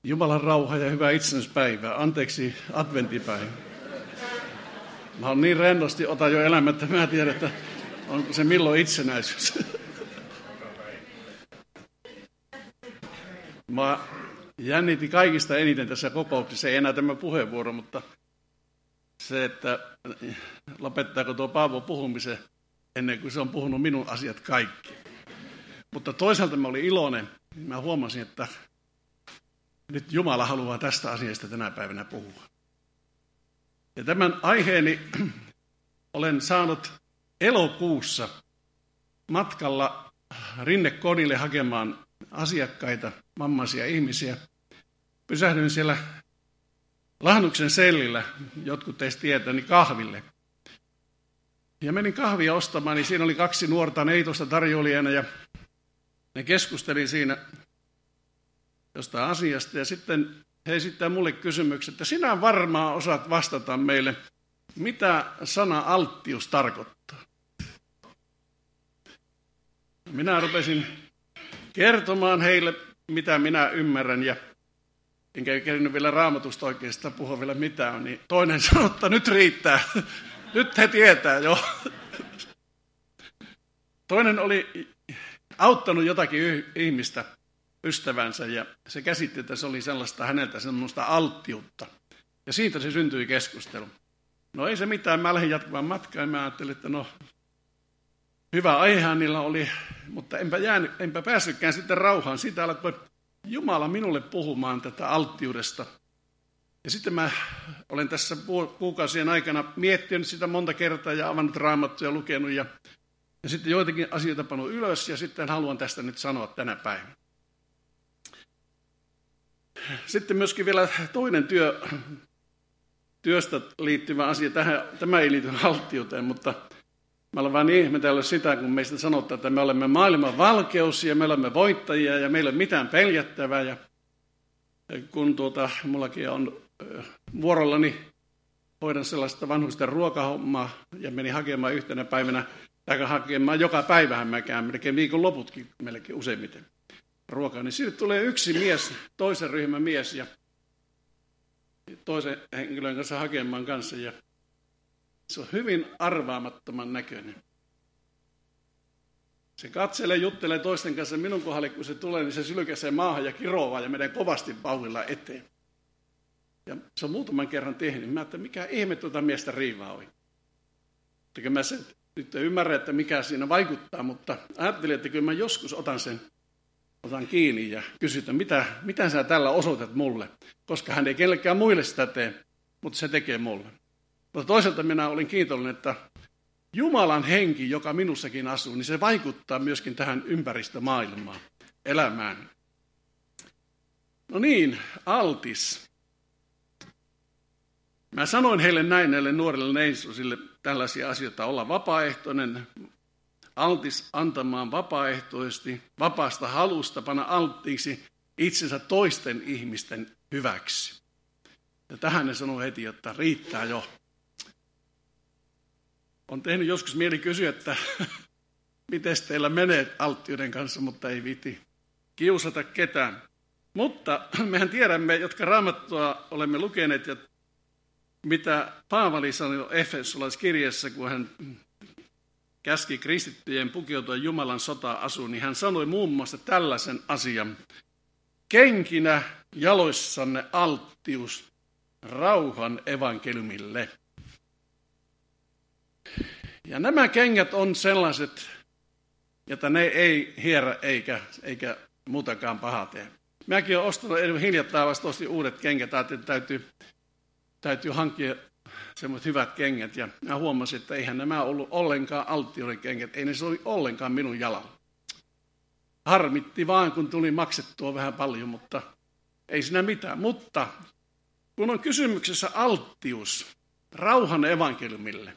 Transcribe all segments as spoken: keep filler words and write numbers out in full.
Jumalan rauha ja hyvää itsenäispäivää. Anteeksi, adventtipäivä. Mä oon niin rennosti, otan jo elämä, että mä tiedän, että onko se milloin itsenäisyys. Mä jännitin kaikista eniten tässä kokouksessa, ei enää tämä puheenvuoro, mutta se, että lopettaako tuo Paavo puhumisen ennen kuin se on puhunut minun asiat kaikki. Mutta toisaalta mä olin iloinen, niin mä huomasin, että nyt Jumala haluaa tästä asiasta tänä päivänä puhua. Ja tämän aiheeni olen saanut elokuussa matkalla Rinnekodille hakemaan asiakkaita, vammaisia ihmisiä. Pysähdyin siellä Lahnuksen sellillä, jotkut teistä tietää, niin kahville. Ja menin kahvia ostamaan, niin siinä oli kaksi nuorta neitosta tarjoilijana ja ne keskusteli siinä jostain asiasta. Ja sitten he esittää mulle kysymyksen, että sinä varmaan osaat vastata meille, mitä sana alttius tarkoittaa. Minä rupesin kertomaan heille, mitä minä ymmärrän, ja enkä kerinyt vielä Raamatusta oikeastaan puhua vielä mitään, niin toinen sanoi, että nyt riittää, nyt he tietää jo. Toinen oli auttanut jotakin ihmistä, ystävänsä, ja se käsitti, että se oli sellaista häneltä semmoista alttiutta. Ja siitä se syntyi keskustelu. No ei se mitään, mä lähdin jatkamaan matkaa, ja mä ajattelin, että no, hyvä aihehan niillä oli, mutta enpä, jäänyt, enpä päässytkään sitten rauhaan. Siitä alkoi Jumala minulle puhumaan tätä alttiudesta. Ja sitten mä olen tässä kuukausien aikana miettinyt sitä monta kertaa ja avannut Raamattua ja lukenut, ja, ja sitten joitakin asioita pannut ylös, ja sitten haluan tästä nyt sanoa tänä päivänä. Sitten myöskin vielä toinen työ, työstä liittyvä asia. Tähän, tämä ei liity alttiuteen, mutta mä olen vain ihmetellyt sitä, kun meistä sanotaan, että me olemme maailman valkeus ja me olemme voittajia ja meillä ei ole mitään peljättävää. Ja kun tuota, mullakin on vuorollani, hoidan sellaista vanhusten ruokahommaa ja menin hakemaan yhtenä päivänä, tai hakemaan joka päivähän mä käyn, melkein viikon loputkin melkein useimmiten ruokaa, niin siitä tulee yksi mies, toisen ryhmän mies ja toisen henkilön kanssa hakemaan kanssa, ja se on hyvin arvaamattoman näköinen. Se katselee, juttelee toisten kanssa, minun kohdalle kun se tulee, niin se sylkäsee maahan ja kiroaa ja menee kovasti vauhdilla eteen. Ja se on muutaman kerran tehnyt. Mä ajattelin, mikä ihme tuota miestä riivaa oli. Että mä sen nyt en ymmärrä, että mikä siinä vaikuttaa, mutta ajattelin, että kyllä mä joskus otan sen Otan kiinni ja kysyn, että mitä, mitä sä tällä osoitat mulle, koska hän ei kellekään muille sitä tee, mutta se tekee mulle. Mutta toisaalta minä olin kiitollinen, että Jumalan henki, joka minussakin asuu, niin se vaikuttaa myöskin tähän ympäristömaailmaan, elämään. No niin, altis. Mä sanoin heille näin, näille nuorille neisosille tällaisia asioita, olla vapaaehtoinen, altis antamaan vapaaehtoisesti, vapaasta halusta panna alttiiksi itsensä toisten ihmisten hyväksi. Ja tähän ne sanoi heti, että riittää jo. On tehnyt joskus mieli kysyä, että miten teillä menee alttiuden kanssa, mutta ei viiti kiusata ketään. Mutta mehän tiedämme, jotka Raamattua olemme lukeneet, ja mitä Paavali sanoi Efesolaiskirjassa, kun hän käski kristittyjen pukeutua Jumalan sota-asuun, niin hän sanoi muun muassa tällaisen asian. Kenkinä jaloissanne alttius rauhan evankeliumille. Ja nämä kengät on sellaiset, että ne ei hierä eikä, eikä muutakaan pahaa tee. Mäkin olen ostanut hiljattain vasta ostin uudet kengät, että täytyy, täytyy hankkia semmoiset hyvät kengät, ja mä huomasin, että eihän nämä ollut ollenkaan alttiuden kengät, ei ne sovi ollenkaan minun jalalla. Harmitti vaan, kun tuli maksettua vähän paljon, mutta ei siinä mitään. Mutta kun on kysymyksessä alttius rauhan evankeliumille,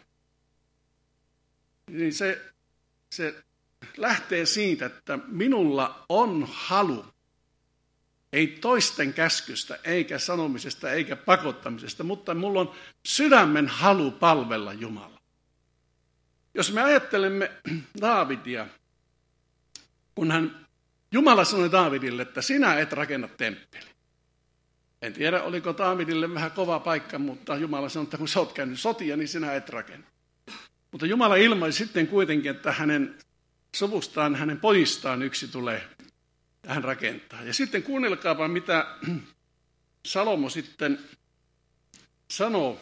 niin se, se lähtee siitä, että minulla on halu, ei toisten käskystä, eikä sanomisesta, eikä pakottamisesta, mutta mulla on sydämen halu palvella Jumalaa. Jos me ajattelemme Daavidia, kun hän Jumala sanoi Daavidille, että sinä et rakenna temppeli. En tiedä, oliko Daavidille vähän kova paikka, mutta Jumala sanoi, että kun sä oot käynyt sotia, niin sinä et rakenna. Mutta Jumala ilmaisi sitten kuitenkin, että hänen suvustaan, hänen pojistaan yksi tulee tähän rakentaa. Ja sitten kuunnelkaapa, mitä Salomo sitten sanoo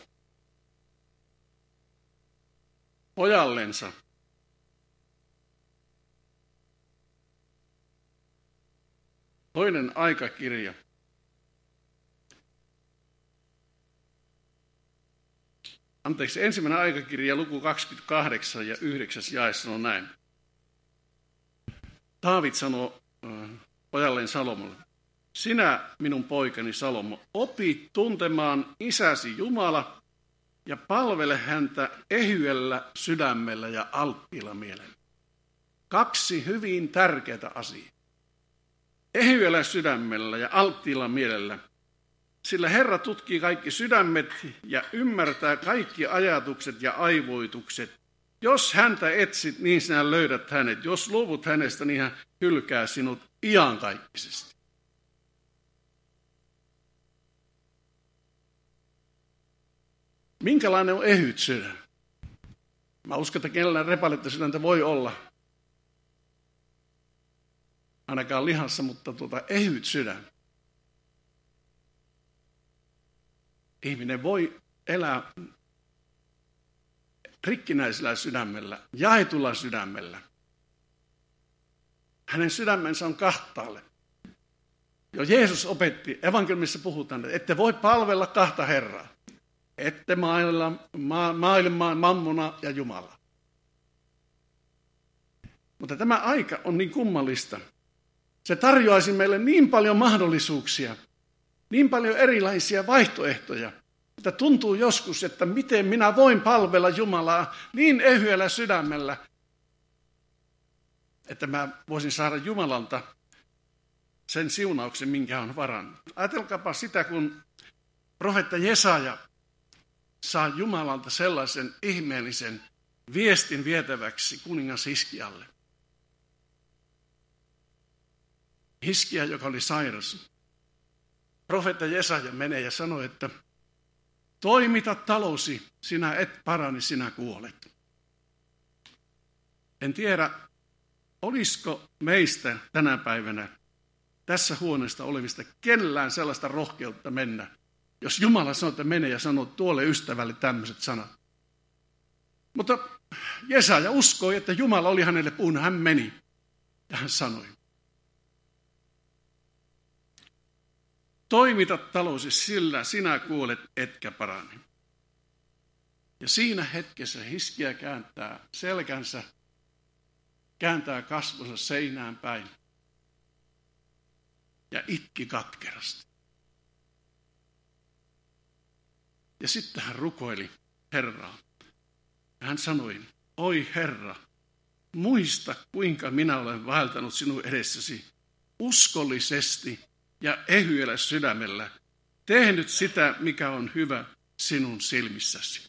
pojallensa. Toinen aikakirja. Anteeksi, ensimmäinen aikakirja, luku kaksikymmentäkahdeksan ja yhdeksäs jae sanoo näin. Daavid sanoo äh, pojalleen Salomolle, sinä, minun poikani Salomo, opi tuntemaan isäsi Jumala ja palvele häntä ehyellä sydämellä ja alttiilla mielellä. Kaksi hyvin tärkeää asiaa. Ehyellä sydämellä ja alttiilla mielellä. Sillä Herra tutkii kaikki sydämet ja ymmärtää kaikki ajatukset ja aivoitukset. Jos häntä etsit, niin sinä löydät hänet. Jos luovut hänestä, niin hän hylkää sinut iankaikkisesti. Minkälainen on ehyt sydän? Mä uskon, että kenellään repaletta sydäntä voi olla. Ainakaan lihassa, mutta tuota, ehyt sydän. Ihminen voi elää rikkinäisellä sydämellä, jaetulla sydämellä. Hänen sydämensä on kahtaalle. Jo Jeesus opetti, evankeliumissa puhutaan, että ette voi palvella kahta Herraa. Ette maailmaa, ma- maailmaa, mammona ja Jumala. Mutta tämä aika on niin kummallista. Se tarjoaisi meille niin paljon mahdollisuuksia, niin paljon erilaisia vaihtoehtoja, että tuntuu joskus, että miten minä voin palvella Jumalaa niin ehyellä sydämellä, että mä voisin saada Jumalalta sen siunauksen, minkä on varannut. Ajatelkaapa sitä, kun profeetta Jesaja saa Jumalalta sellaisen ihmeellisen viestin vietäväksi kuningas Hiskialle. Hiskia, joka oli sairas. Profeetta Jesaja menee ja sanoo, että toimita talosi, sinä et parani, sinä kuolet. En tiedä, olisiko meistä tänä päivänä tässä huoneesta olevista kellään sellaista rohkeutta mennä, jos Jumala sanoo, että mene ja sanoo tuolle ystävälle tämmöiset sanat. Mutta Jesaja uskoi, että Jumala oli hänelle puhunut, hän meni ja hän sanoi. Toimita talosi, sillä sinä kuolet etkä parani. Ja siinä hetkessä Hiskia kääntää selkänsä, kääntää kasvonsa seinään päin ja itki katkerasti. Ja sitten hän rukoili Herraa. Ja hän sanoi, oi Herra, muista kuinka minä olen vaeltanut sinun edessäsi uskollisesti ja ehyellä sydämellä, tehnyt sitä, mikä on hyvä sinun silmissäsi.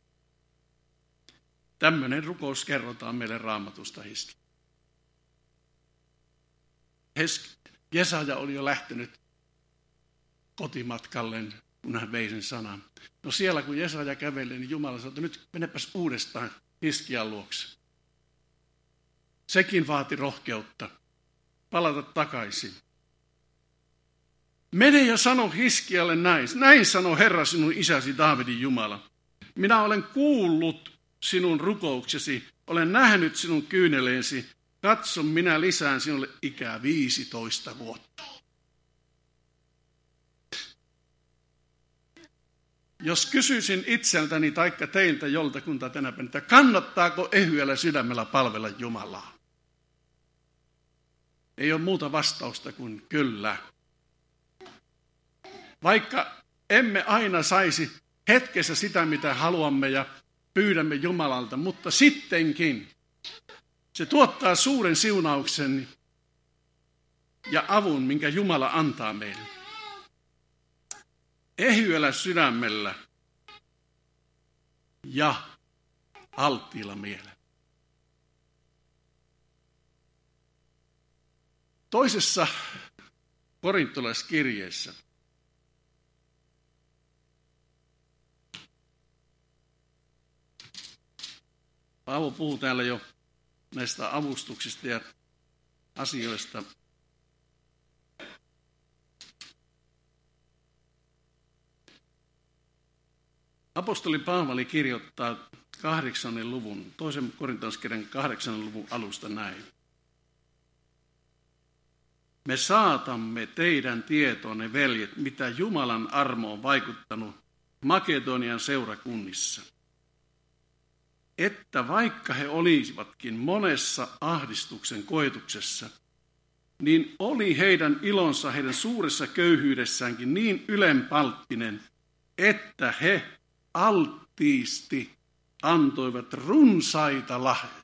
Tämmöinen rukous kerrotaan meille Raamatusta Hiskia. Jesaja oli jo lähtenyt kotimatkalleen, kun hän vei sen sanan. No siellä kun Jesaja käveli, niin Jumala sanoi, että nyt menepäs uudestaan Hiskian luokse. Sekin vaati rohkeutta palata takaisin. Mene ja sano Hiskialle näin. Näin sanoo Herra sinun isäsi Daavidin Jumala. Minä olen kuullut sinun rukouksesi, olen nähnyt sinun kyyneleesi. Katso, minä lisään sinulle ikää viisitoista vuotta. Jos kysyisin itseltäni taikka teiltä joltakunta tänä päivänä, että kannattaako ehyellä sydämellä palvella Jumalaa? Ei ole muuta vastausta kuin kyllä. Vaikka emme aina saisi hetkessä sitä, mitä haluamme ja pyydämme Jumalalta, mutta sittenkin se tuottaa suuren siunauksen ja avun, minkä Jumala antaa meille. Ehyellä sydämellä ja alttiilla mielellä. Toisessa korintolaiskirjeessä Paavo puhuu täällä jo näistä avustuksista ja asioista. Apostoli Paavali kirjoittaa kahdeksannen luvun, toisen korintolaiskirjan kahdeksannen luvun alusta näin. Me saatamme teidän tietoonne, veljet, mitä Jumalan armo on vaikuttanut Makedonian seurakunnissa. Että vaikka he olisivatkin monessa ahdistuksen koetuksessa, niin oli heidän ilonsa heidän suuressa köyhyydessäänkin niin ylenpalttinen, että he alttiisti antoivat runsaita lahjoja.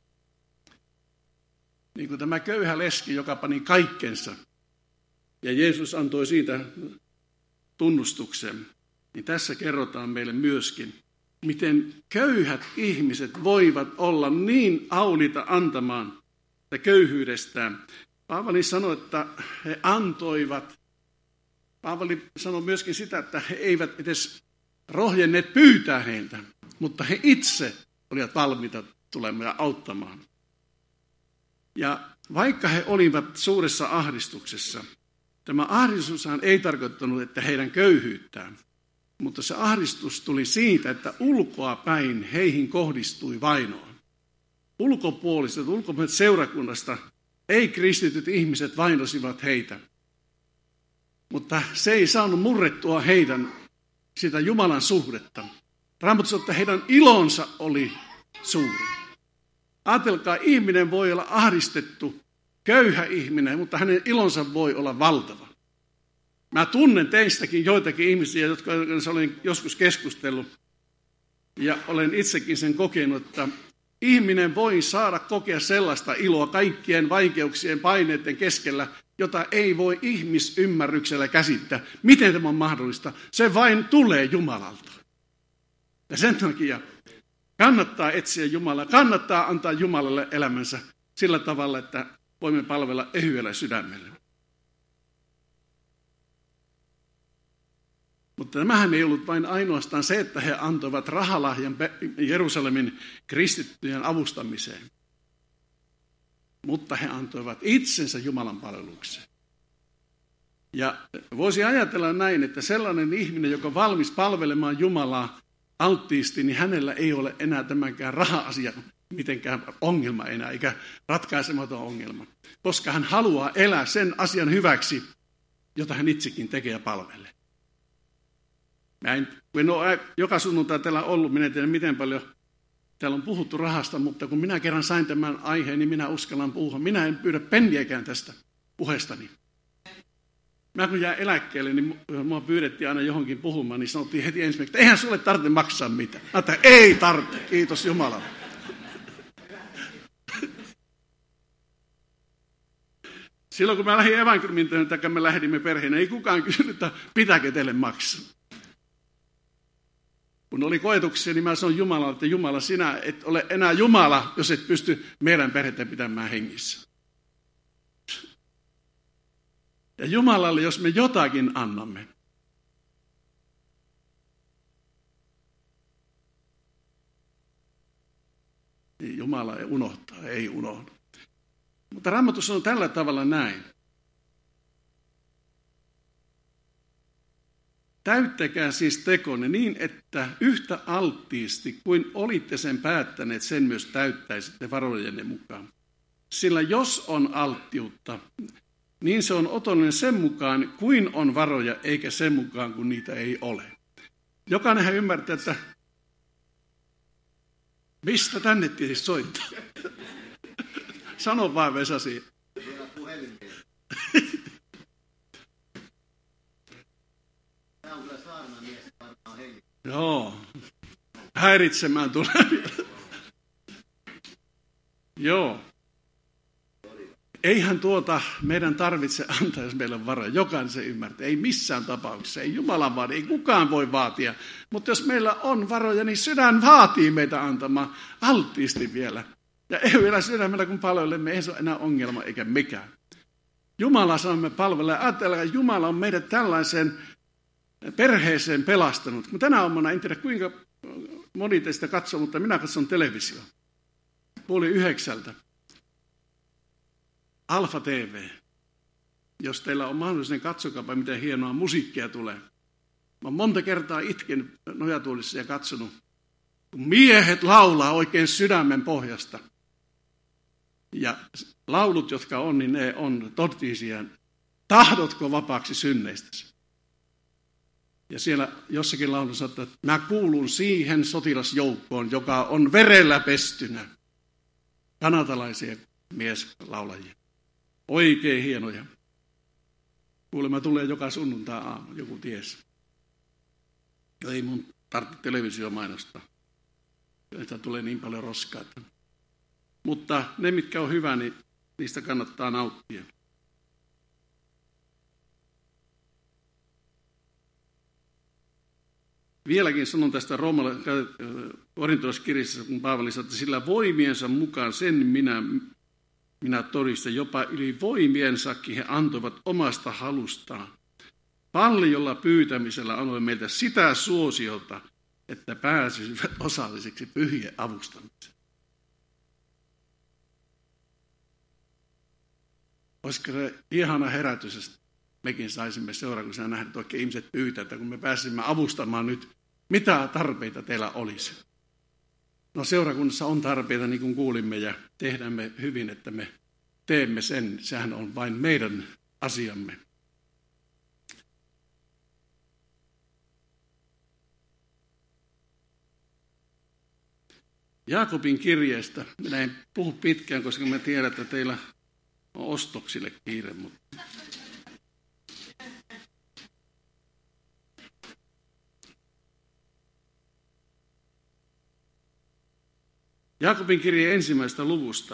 Niin kuin tämä köyhä leski, joka pani kaikkensa, ja Jeesus antoi siitä tunnustuksen, niin tässä kerrotaan meille myöskin, miten köyhät ihmiset voivat olla niin aulita antamaan köyhyydestään. Paavali sanoi, että he antoivat. Paavali sanoi myöskin sitä, että he eivät edes rohjenneet pyytää heiltä, mutta he itse olivat valmiita tulemaan auttamaan. Ja vaikka he olivat suuressa ahdistuksessa, tämä ahdistushan ei tarkoittanut, että heidän köyhyyttään, mutta se ahdistus tuli siitä, että ulkoa päin heihin kohdistui vainoa. Ulkopuoliset, ulkopuoliset seurakunnasta ei-kristityt ihmiset vainosivat heitä. Mutta se ei saanut murrettua heidän sitä Jumalan suhdetta. Raamattu sanoo, että heidän ilonsa oli suuri. Ajatelkaa, ihminen voi olla ahdistettu, köyhä ihminen, mutta hänen ilonsa voi olla valtava. Mä tunnen teistäkin joitakin ihmisiä, jotka olen joskus keskustellut, ja olen itsekin sen kokenut, että ihminen voi saada kokea sellaista iloa kaikkien vaikeuksien, paineiden keskellä, jota ei voi ihmisymmärryksellä käsittää. Miten tämä on mahdollista? Se vain tulee Jumalalta. Ja sen takia kannattaa etsiä Jumalaa, kannattaa antaa Jumalalle elämänsä sillä tavalla, että voimme palvella ehyellä sydämellä. Mutta tämähän ei ollut vain ainoastaan se, että he antoivat rahalahjan Jerusalemin kristittyjen avustamiseen, mutta he antoivat itsensä Jumalan palvelukseen. Ja voisi ajatella näin, että sellainen ihminen, joka on valmis palvelemaan Jumalaa alttiisti, niin hänellä ei ole enää tämänkään raha-asia mitenkään ongelma enää, eikä ratkaisematon ongelma, koska hän haluaa elää sen asian hyväksi, jota hän itsekin tekee ja palvelee. Mä en, en ole joka sunnuntai täällä ollut, minä en tiedä miten paljon täällä on puhuttu rahasta, mutta kun minä kerran sain tämän aiheen, niin minä uskallan puhua. Minä en pyydä penniäkään tästä puheestani. Mä kun jää eläkkeelle, niin mua pyydettiin aina johonkin puhumaan, niin sanottiin heti ensimmäiseksi, että eihän sulle tarvitse maksaa mitään. Mä ajattelin, ei tarvitse, kiitos Jumalalle. Silloin kun mä lähdin evankeliumintoon, tai me lähdimme perheenä, ei kukaan kysynyt, että pitääkö teille maksaa. Kun oli koetuksia, niin mä sanoin Jumalalle, että Jumala, sinä et ole enää Jumala, jos et pysty meidän perhettä pitämään hengissä. Ja Jumalalle, jos me jotakin annamme, niin Jumala ei unohtaa, ei unohda. Mutta Raamattu sanoo tällä tavalla näin. Täyttäkää siis tekonne niin, että yhtä alttiisti kuin olitte sen päättäneet, sen myös täyttäisitte varojenne mukaan. Sillä jos on alttiutta, niin se on otollinen sen mukaan, kuin on varoja, eikä sen mukaan, kun niitä ei ole. Jokainenhan ymmärtää, että mistä tänne tietysti soittaa. Sano vaan, Vesasi. Joo, häiritsemään tulee. Joo. Eihän tuota meidän tarvitse antaa, jos meillä on varoja. Jokainen se ymmärtää. Ei missään tapauksessa. Ei Jumalan vaadi. Ei kukaan voi vaatia. Mutta jos meillä on varoja, niin sydän vaatii meitä antamaan alttiisti vielä. Ja ei vielä sydämellä, kun palvelemme, ei se ole enää ongelma eikä mikään. Jumala saamme palvella. Ajatellaan, että Jumala on meidät tällaiseen perheeseen pelastanut. Kun tänä aamuna, en tiedä kuinka moni teistä katsoo, mutta minä katson televisioon. puoli yhdeksältä. Alfa T V. Jos teillä on mahdollisuus, niin katsokaapa, miten hienoa musiikkia tulee. Mä oon monta kertaa itken nojatuolissa ja katsonut, kun miehet laulaa oikein sydämen pohjasta. Ja laulut, jotka on, niin ne on totisia. Tahdotko vapaaksi synneistäsi? Ja siellä jossakin laulussa sanoo, että mä kuulun siihen sotilasjoukkoon, joka on verellä pestynä. Kanadalaisia mieslaulajia. Oikein hienoja. Kuulemma tulee joka sunnuntai aamu, joku ties. Ei mun tarvitse televisio mainostaa. Että tulee niin paljon roskaa. Mutta ne, mitkä on hyvä, niin niistä kannattaa nauttia. Vieläkin sanon tästä korintolaiskirjassa, kun Paavali sanoi, että sillä voimiensa mukaan sen minä, minä todistan, jopa yli voimiensakin he antoivat omasta halustaan. Paljolla pyytämisellä anoi meiltä sitä suosiota, että pääsisivät osalliseksi pyhien avustamiseen. Olisiko se ihana herätys, että mekin saisimme seurakunnassa nähdä, että oikein ihmiset pyytää, että kun me pääsimme avustamaan nyt, mitä tarpeita teillä olisi. No seurakunnassa on tarpeita, niin kuin kuulimme, ja tehdään me hyvin, että me teemme sen. Sehän on vain meidän asiamme. Jaakobin kirjeestä. Minä en puhu pitkään, koska mä tiedän, että teillä on ostoksille kiire, mutta Jaakobin kirje ensimmäisestä luvusta,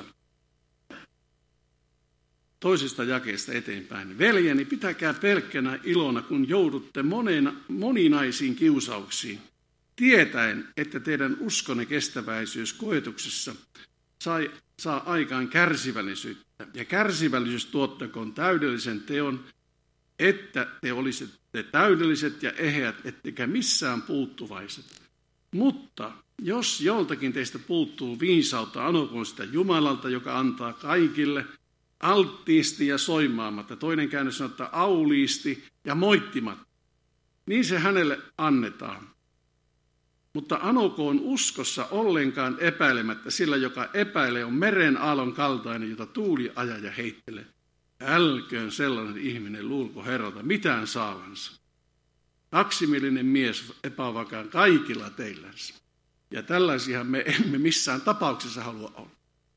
toisesta jakeesta eteenpäin. Veljeni, pitäkää pelkkänä ilona, kun joudutte monena, moninaisiin kiusauksiin, tietäen, että teidän uskonne kestäväisyys koetuksessa sai, saa aikaan kärsivällisyyttä. Ja kärsivällisyys tuottakoon täydellisen teon, että te olisitte täydelliset ja eheät, ettekä missään puuttuvaiset. Mutta jos joltakin teistä puuttuu viisautta, anokoon sitä Jumalalta, joka antaa kaikille alttiisti ja soimaamatta. Toinen käännös sanoo, että auliisti ja moittimatta. Niin se hänelle annetaan. Mutta anokoon uskossa ollenkaan epäilemättä, sillä joka epäilee on meren aallon kaltainen, jota tuuli ajaa ja heittelee. Älköön sellainen ihminen luulko Herralta mitään saavansa. Kaksimielinen mies epävakaan kaikilla teillänsä. Ja tällaisia me emme missään tapauksessa halua olla.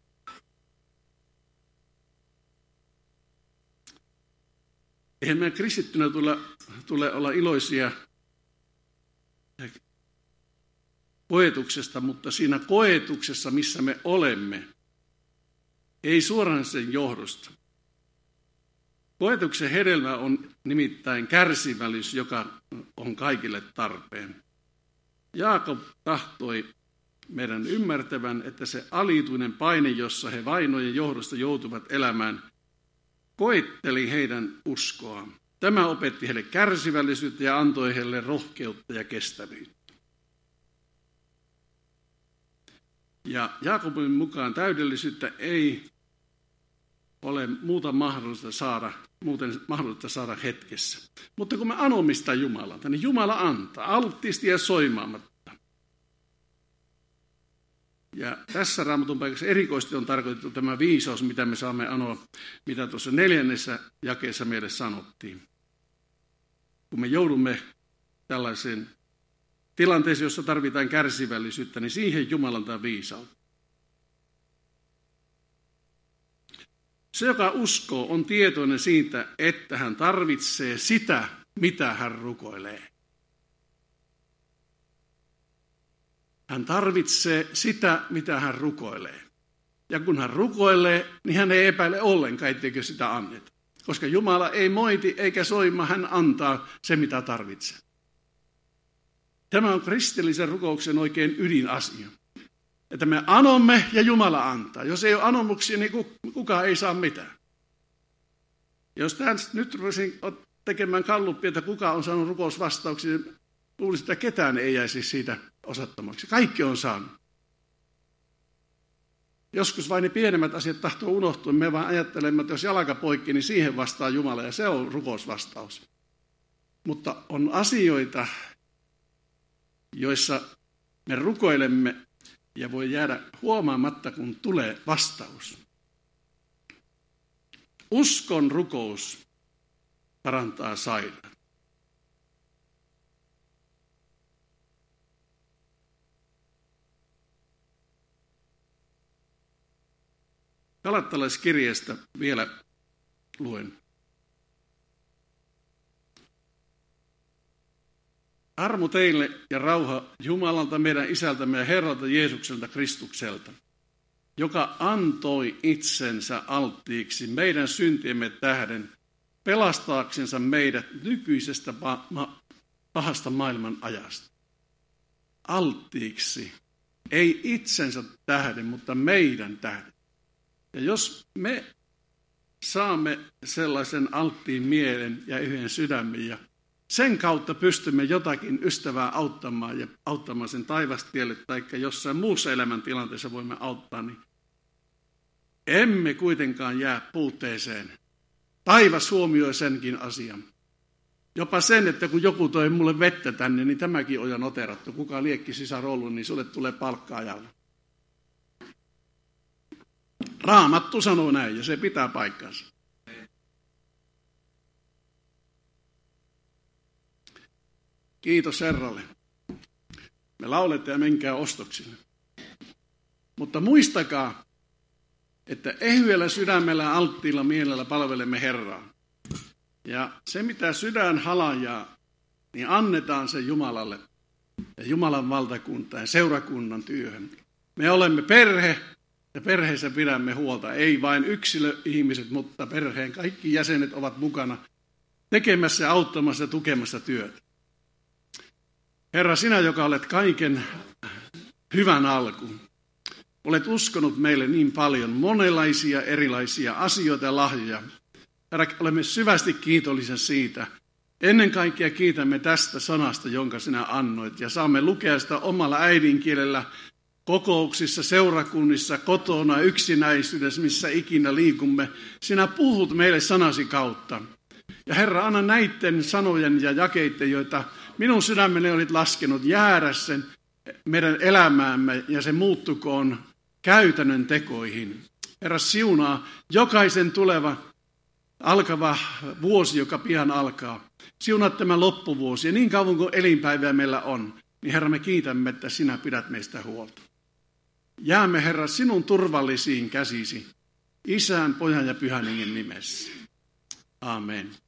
Eihän meidän kristittynä tule, tule olla iloisia koetuksesta, mutta siinä koetuksessa, missä me olemme, ei suoraan sen johdosta. Koetuksen hedelmä on nimittäin kärsivällisyys, joka on kaikille tarpeen. Jaakob tahtoi meidän ymmärtävän, että se alituinen paine, jossa he vainojen johdosta joutuvat elämään, koetteli heidän uskoaan. Tämä opetti heille kärsivällisyyttä ja antoi heille rohkeutta ja kestävyyttä. Ja Jaakobin mukaan täydellisyyttä ei ole muuta mahdollista saada, muuten mahdollista saada hetkessä. Mutta kun me anomme sitä Jumalalta, niin Jumala antaa alttiisti ja soimaamatta. Ja tässä Raamatun paikassa erikoisesti on tarkoitettu tämä viisaus, mitä me saamme anoa, mitä tuossa neljännessä jakeessa meille sanottiin. Kun me joudumme tällaiseen tilanteeseen, jossa tarvitaan kärsivällisyyttä, niin siihen Jumala antaa viisautta. Se, joka uskoo, on tietoinen siitä, että hän tarvitsee sitä, mitä hän rukoilee. Hän tarvitsee sitä, mitä hän rukoilee. Ja kun hän rukoilee, niin hän ei epäile ollenkaan, etteikö sitä anneta. Koska Jumala ei moiti eikä soima, hän antaa se, mitä tarvitsee. Tämä on kristillisen rukouksen oikein ydinasia. Että me anomme ja Jumala antaa. Jos ei ole anomuksia, niin kukaan ei saa mitään. Jos tämän nyt ruvesin tekemään kalluppia, että kuka on saanut rukousvastauksia, niin luulisin, että ketään ei jäisi siitä osattomaksi. Kaikki on saanut. Joskus vain ne pienemmät asiat tahtoo unohtua. Me vaan ajattelemme, että jos jalka poikki, niin siihen vastaa Jumala, ja se on rukousvastaus. Mutta on asioita, joissa me rukoilemme ja voi jäädä huomaamatta, kun tulee vastaus. Uskon rukous parantaa sairaan. Galattalaiskirjeestä vielä luen. Armo teille ja rauha Jumalalta, meidän Isältämme ja Herralta Jeesukselta Kristukselta, joka antoi itsensä alttiiksi meidän syntiemme tähden, pelastaaksensa meidät nykyisestä pahasta maailman ajasta. Alttiiksi, ei itsensä tähden, mutta meidän tähden. Ja jos me saamme sellaisen alttiin mielen ja yhden sydämen ja sen kautta pystymme jotakin ystävää auttamaan ja auttamaan sen taivastielle tai jossain muussa elämäntilanteessa voimme auttaa, niin emme kuitenkaan jää puutteeseen. Taivas huomioi senkin asian. Jopa sen, että kun joku toi mulle vettä tänne, niin tämäkin on jo noterattu. Kuka liekki sisar ollut, niin sulle tulee palkka-ajalla. Raamattu sanoo näin, ja se pitää paikkansa. Kiitos Herralle. Me laulette ja menkää ostoksille. Mutta muistakaa, että ehyellä sydämellä ja alttiilla mielellä palvelemme Herraa. Ja se, mitä sydän halajaa, niin annetaan se Jumalalle ja Jumalan valtakuntaan ja seurakunnan työhön. Me olemme perhe ja perheessä pidämme huolta. Ei vain yksilöihmiset, mutta perheen kaikki jäsenet ovat mukana tekemässä ja auttamassa ja tukemassa työtä. Herra, sinä, joka olet kaiken hyvän alku, olet uskonut meille niin paljon monenlaisia erilaisia asioita ja lahjoja. Herra, olemme syvästi kiitollisia siitä. Ennen kaikkea kiitämme tästä sanasta, jonka sinä annoit, ja saamme lukea sitä omalla äidinkielellä kokouksissa, seurakunnissa, kotona, yksinäisyydessä, missä ikinä liikumme. Sinä puhut meille sanasi kautta. Ja Herra, anna näiden sanojen ja jakeiden, joita minun sydämeni olit laskenut, jäädä sen meidän elämäämme ja se muuttukoon käytännön tekoihin. Herra, siunaa jokaisen tuleva alkava vuosi, joka pian alkaa. Siunaa tämä loppuvuosi ja niin kauan kuin elinpäivää meillä on, niin Herra, me kiitämme, että sinä pidät meistä huolta. Jäämme, Herra, sinun turvallisiin käsisi, Isän, Pojan ja Pyhän Hengen nimessä. Amen.